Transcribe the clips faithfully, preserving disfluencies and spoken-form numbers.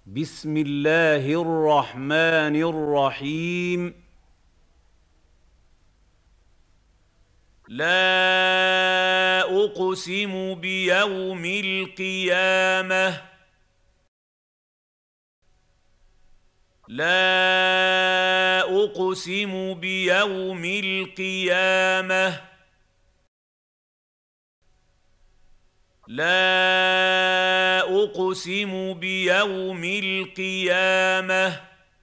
بسم الله الرحمن الرحيم. لا أقسم بيوم القيامة. لا أقسم بيوم القيامة. لا أقسم بيوم القيامة.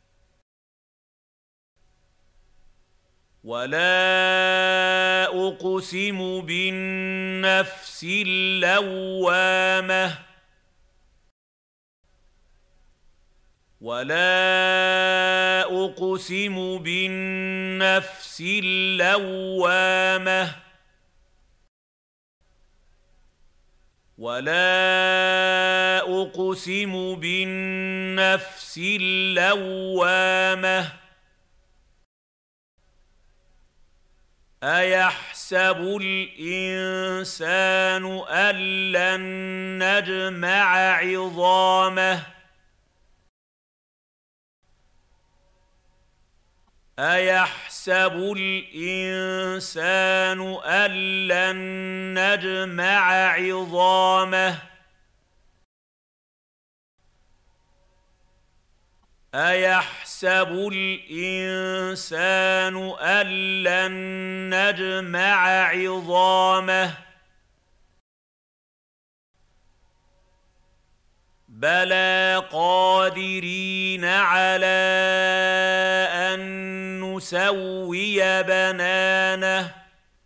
ولا أقسم بالنفس اللوامة. ولا أقسم بالنفس اللوامة. ولا أقسم بالنفس اللوامة. أيحسب الإنسان أن لن نجمع عظامه. أيحسب الإنسان أن لن نجمع عظامه. أيحسب الإنسان أن لن نجمع عظامه. بلى قادرين على أن نسوي بنانه.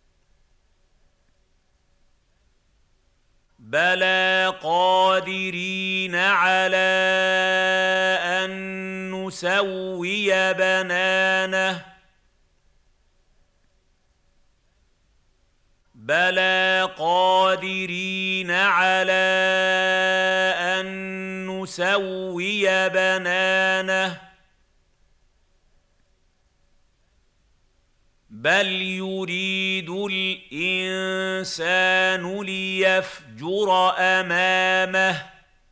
بلى قادرين على أن نسوي بنانه. بلى قادرين على أن نسوي بنانه. بل يريد الإنسان ليفجر أمامه.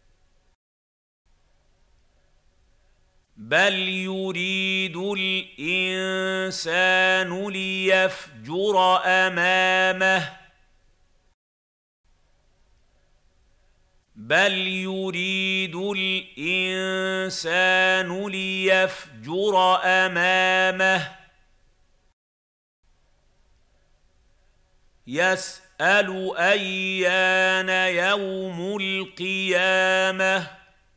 بل يريد الإنسان ليفجر أمامه. بل يريد الإنسان ليفجر أمامه. يسأل أيان يوم القيامة.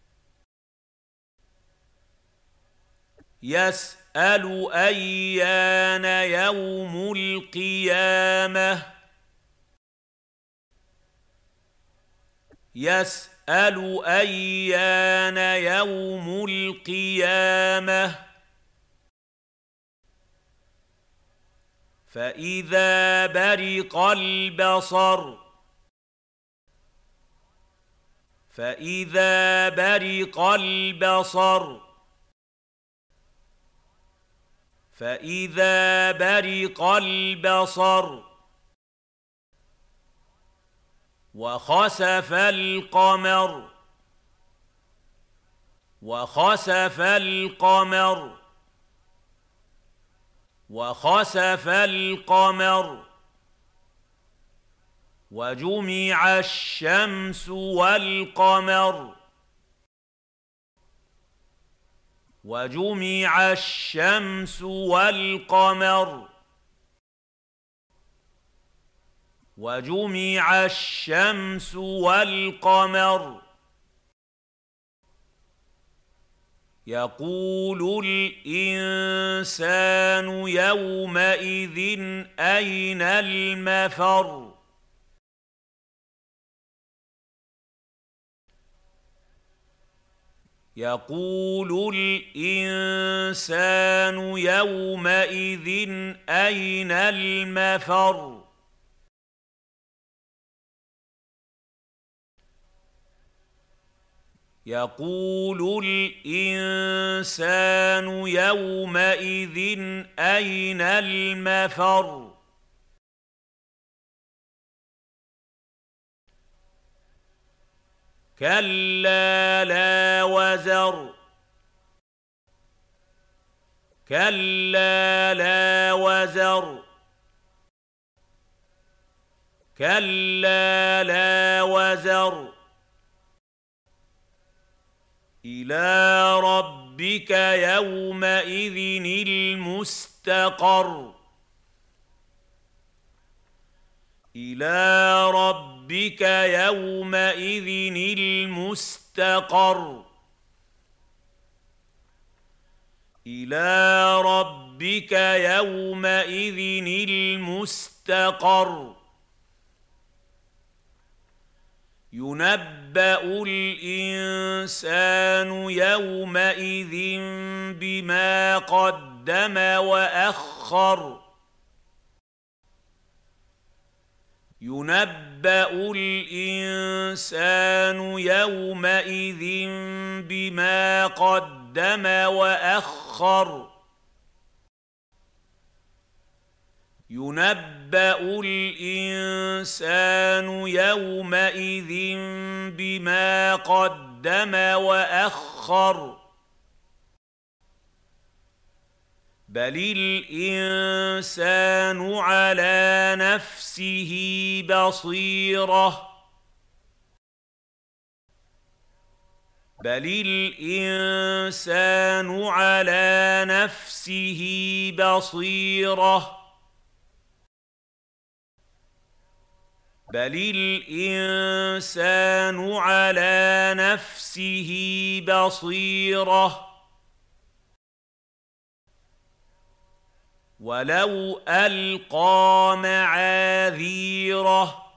يسأل أيان يوم القيامة. يسأل أيان يوم القيامة. فإذا برق البصر. فإذا برق البصر. فإذا برق البصر. وخسف القمر. وخسف القمر. وخسف القمر. وجمع الشمس والقمر. وجمع الشمس والقمر. وجمع الشمس والقمر. يقول الإنسان يومئذ أين المفر. يقول الإنسان يومئذ أين المفر. يقول الإنسان يومئذ أين المفر. كلا لا وزر كلا لا وزر كلا لا وزر إلى ربك يومئذ المستقر إلى ربك يومئذ المستقر إلى ربك يومئذ المستقر ينبأ الإنسان يومئذ بما قدم وأخر ينبأ الإنسان يومئذ بما قدم وأخر ينبأ الإنسان يومئذ بما قدم وأخر بل الإنسان على نفسه بصيرة بل الإنسان على نفسه بصيرة بل الإنسان على نفسه بصيرة ولو ألقى معاذيره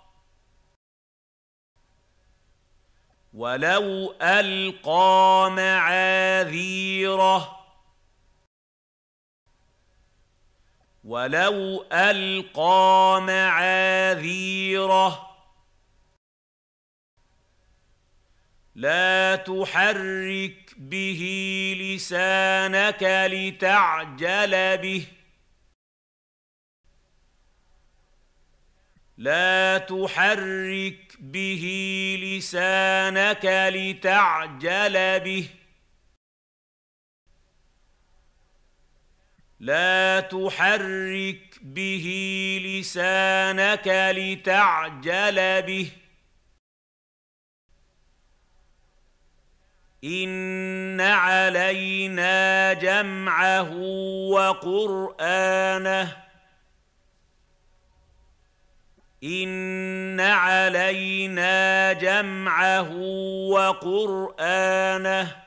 ولو ألقى معاذيره ولو ألقى معاذيره لا تحرك به لسانك لتعجل به لا تحرك به لسانك لتعجل به لا تحرك به لسانك لتعجل به إن علينا جمعه وقرآنه إن علينا جمعه وقرآنه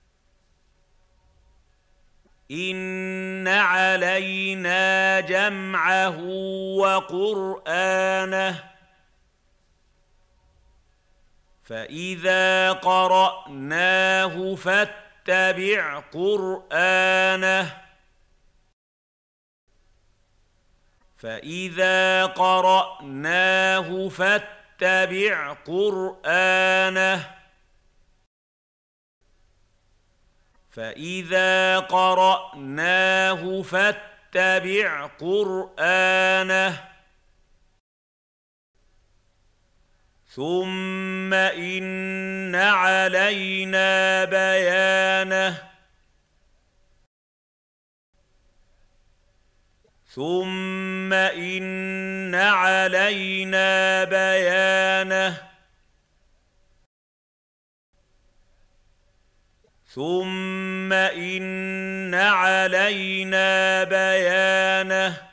إن علينا جمعه وقرآنه فإذا قرأناه فاتبع قرآنه فإذا قرأناه فاتبع قرآنه فإذا قرأناه فاتبع قرآنه ثم إن علينا بيانه ثم إن علينا بيانه ثم إن علينا بيانه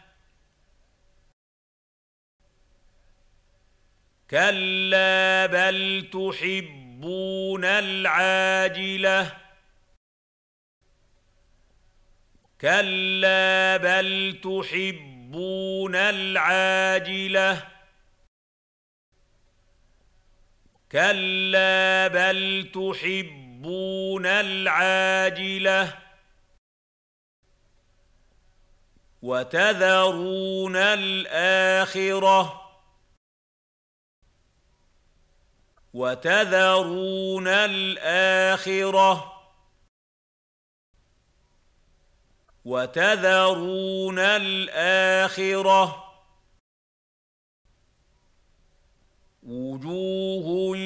كلا بل تحبون العاجلة كلا بل تحبون العاجلة كلا بل تحبون العاجلة وتذرون الآخرة وتذرون الآخرة وتذرون الآخرة وجوه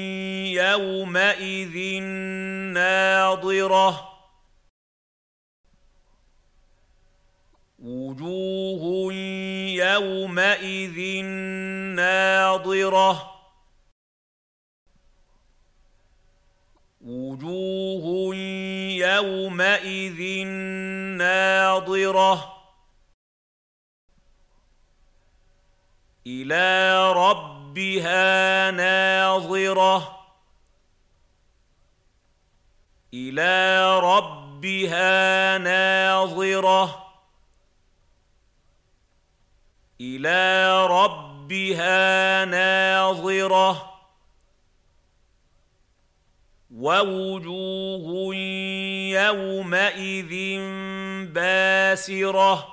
يومئذ ناضرة وجوه يومئذ ناضرة وجوه يومئذ ناضرة إلى ربها ناظرة إلى ربها ناظرة إلى ربها ناظرة ووجوه يومئذ باسرة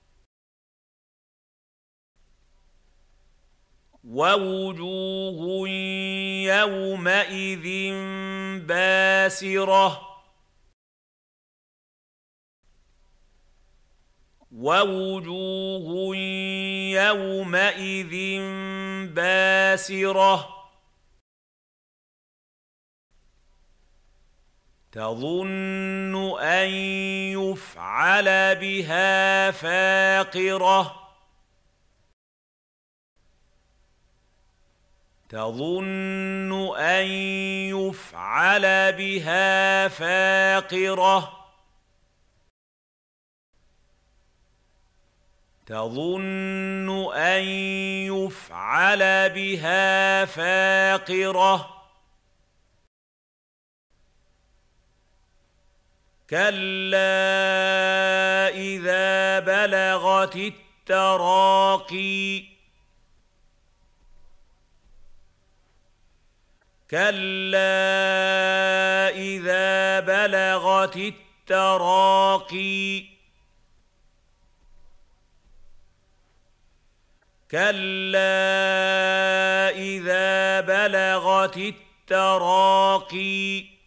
ووجوه يومئذ باسرة ووجوه يومئذ باسرة تظن أن يفعل بها فاقرة تظن أن يفعل بها فاقرة تظن أن يفعل بها فاقرة كلا إذا بلغت التراقي كلا إذا بلغت التراقي كلا إذا بلغت التراقي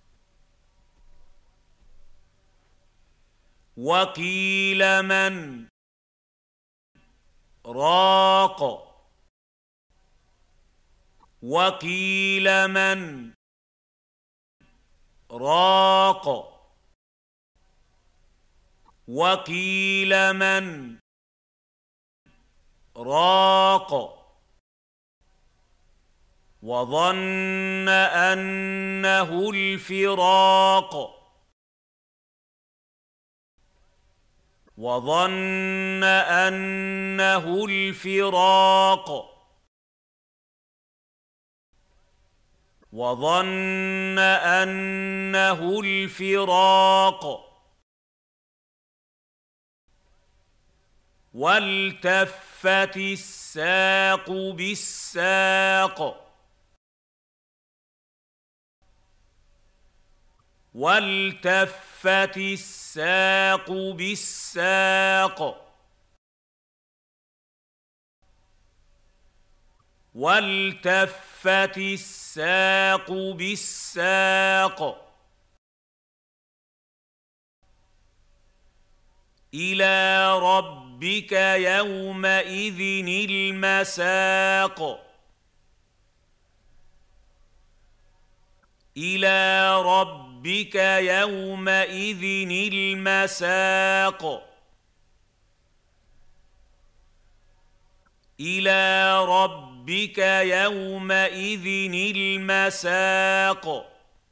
وقيل من راق وقيل من راق وقيل من راق وظن أنه الفراق وظن أنه الفراق وظن أنه الفراق والتفت الساق بالساق والتفت الساق بالساق والتفت الساق بالساق إلى ربك يومئذ المساق إلى ربك يومئذ المساق إلى ربك يومئذ المساق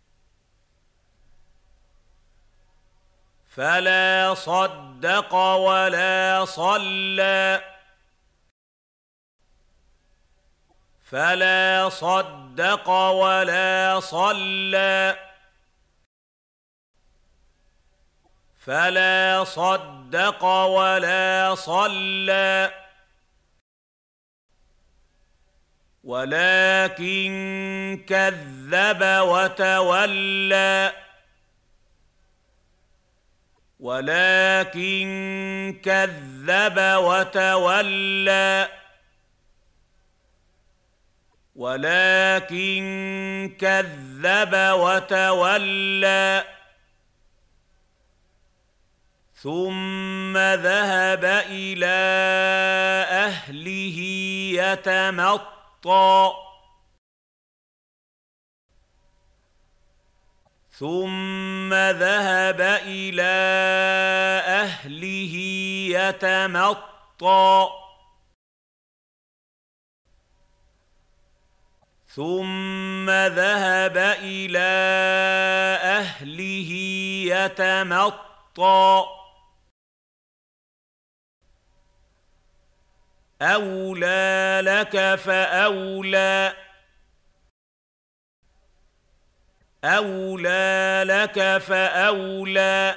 فلا صدق ولا صلى فلا صدق ولا صلى فلا صدق ولا صلى ولكن كذب وتولى ولكن كذب وتولى ولكن كذب وتولى ثم ذهب إلى أهله يتمطى ثم ذهب إلى أهله يتمطى ثم ذهب إلى أهله يتمطى أولى لك فأولى أولى لك فأولى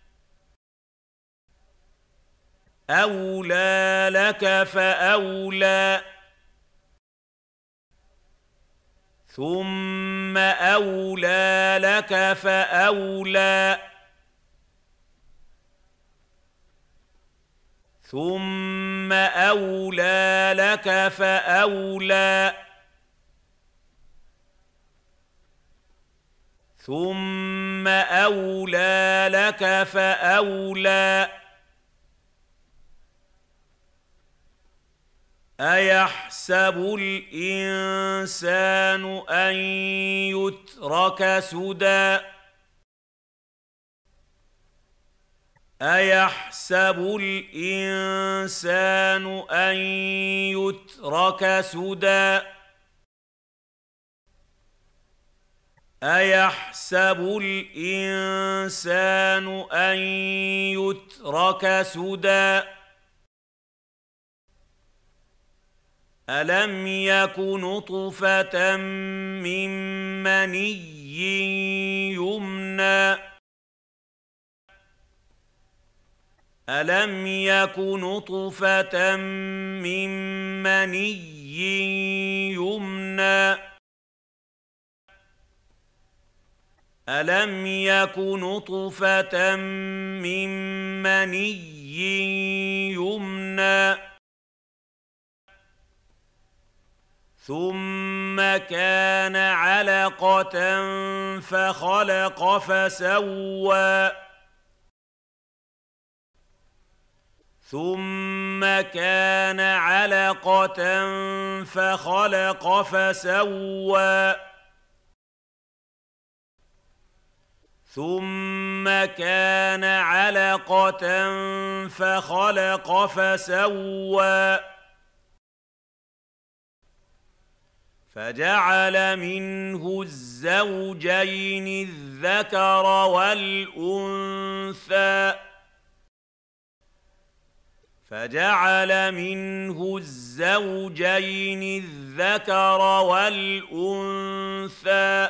أولى لك فأولى ثم أولى لك فأولى ثم أولى لك فأولى ثم أولى لك فأولى أيحسب الإنسان أن يترك سدى أيحسب الإنسان أن يترك سدى أيحسب الإنسان أن يترك سدى ألم يك نطفة من مني يمنى ألم يك نطفة من مني يمنى ألم يك نطفة من مني يمنى ثم كان علقة فخلق فسوى ثم كان علقة فخلق فسوى ثم كان علقة فخلق فسوى فجعل منه الزوجين الذكر والأنثى فجعل منه الزوجين الذكر والأنثى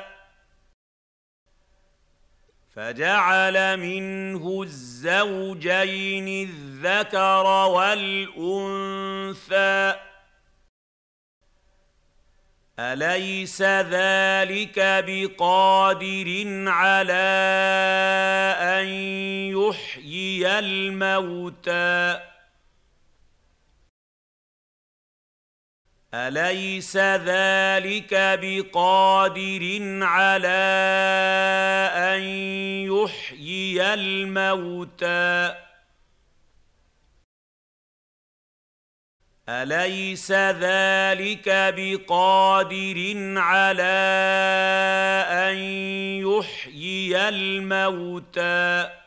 فجعل منه الزوجين الذكر والأنثى أليس ذلك بقادر على أن يحيي الموتى أليس ذلك بقادر على أن يحيي الموتى أليس ذلك بقادر على أن يحيي الموتى